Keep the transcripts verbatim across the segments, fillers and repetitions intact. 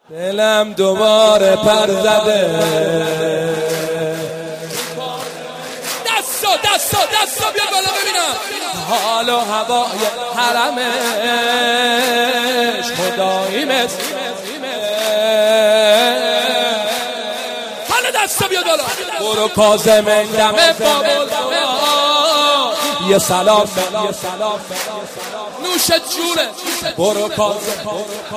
دلم دوباره پر زده، دستا دستا دستا بیا بالا ببینم حال و هوای حرمش خدایی مثل حالا دستا بیا بالا. برو کاظم دمه بابل یه سلام نوشت جونه. برو کاظم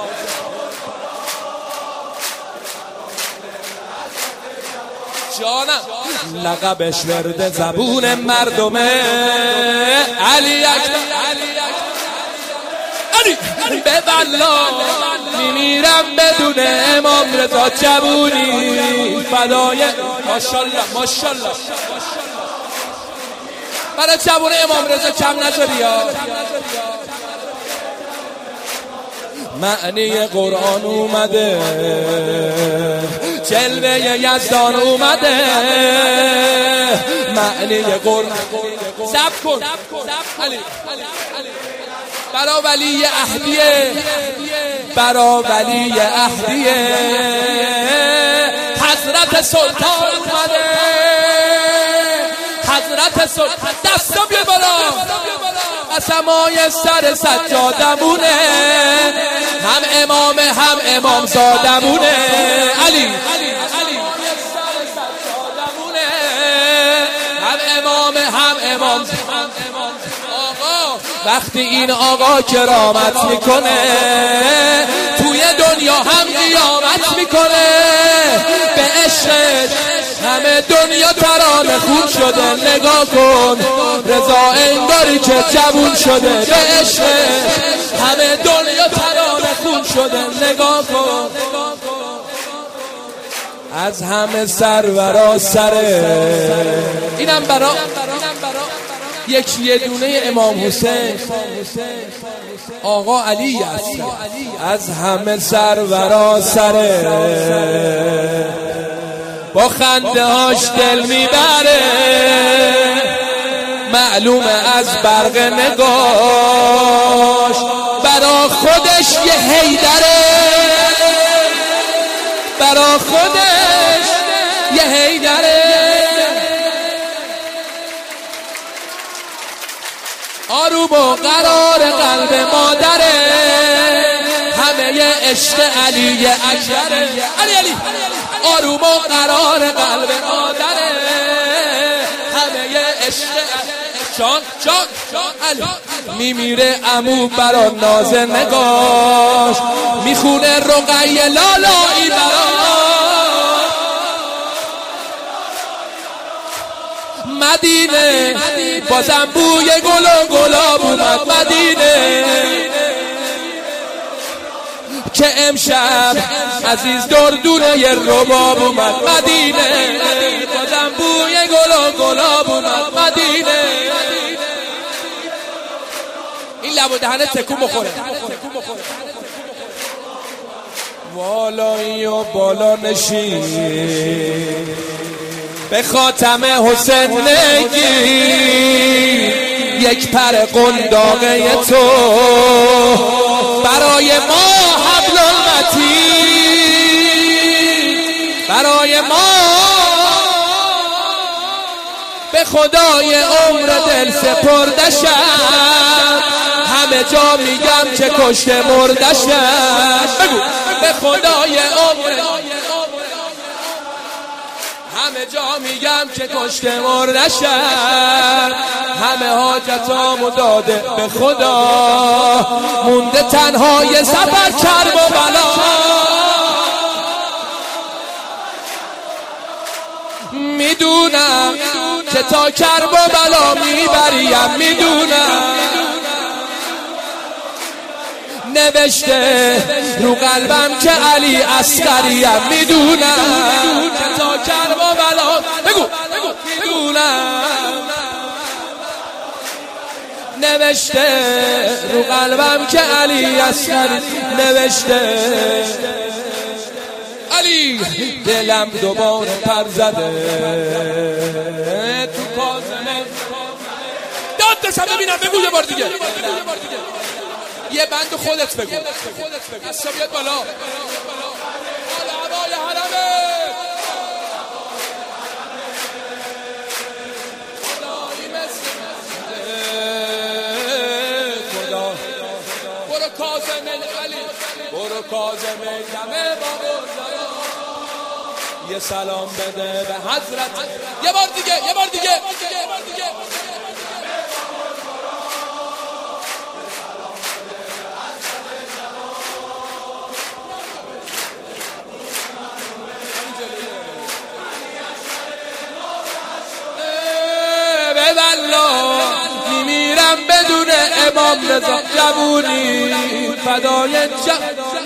جانم لقبش ورد زبون مردمه علی اکبر علی به والله میمیرم بدون امام رضا جوونی فدای ماشاءالله ماشاءالله برای جوون امام رضا کم نذاری ها. معنی قرآن اومده، جلوه یزدان اومده، معنی قرآن صبر کن علی برا ولی عهدیه، برا ولی عهدیه حضرت سلطان اومده، حضرت سلطان. دستا بیا بالا. قسمای سر سجادمونه، هم امام هم امام زادمونه علی هم امام هم امام. آقا وقتی این آقا کرامت میکنه توی دنیا هم قیامت میکنه، به عشقش همه دنیا ترانه خون شده. نگاه کن رضا انگاری که جوون شده، به عشقش همه دنیا ترانه خون شده. نگاه کن از همه سرورا سره. اینم برا یکی یه دونه امام حسین آقا علی است، از همه سرورا سره. با خنده هاش دل میبره، معلومه از برق نگاش برا خودش یه حیدره، برا خودش یه حیدره. آروم و قرار قلب مادره، همه عشق علی اکبره. علی علی آروم و قرار قلب مادره، همه عشق جان جان جان علی. میمیره عمو برا ناز نگاش، میخونه رقی لالایی برا مدینه. بازم بوی گل و گلاب اومد مدینه، که امشب عزیز دردونه یه رباب اومد مدینه. بازم بوی گل و گلاب اومد مدینه. این لب و دهنه تکون بخوره. والایی و بالا نشین به خاتم حسین نگی، یک پر قنداقه تو برای ما حبل المتین، برای ما به خدای عمر دل سپردشم، همه جا میگم که کشته مردشم. بگو به خدای عمر همه جا میگم که کشته مردشم، همه حاجتامو داده به خدا، مونده تنها یه سفر کرب و بلا. میدونم که تا کرب و بلا میبریم، میدونم نوشته رو قلبم که علی عسکریم، میدونم که تا کرب و بلا. بگو میدونم نوشته رو قلبم که علی عسکری، نوشته علی. دلم دوباره پر زده تو کاظمه. داد دستم ببینم. بگو یه بار دیگه. یه بند خودت بگو. دستا بیاد بالا. برو کاظم علی، برو کاظم دم بابا یه سلام بده به حضرت. یه بار دیگه، یه بار دیگه، یه بار دیگه. به والله میمیرم بدون امام رضا جوونی فدای جان.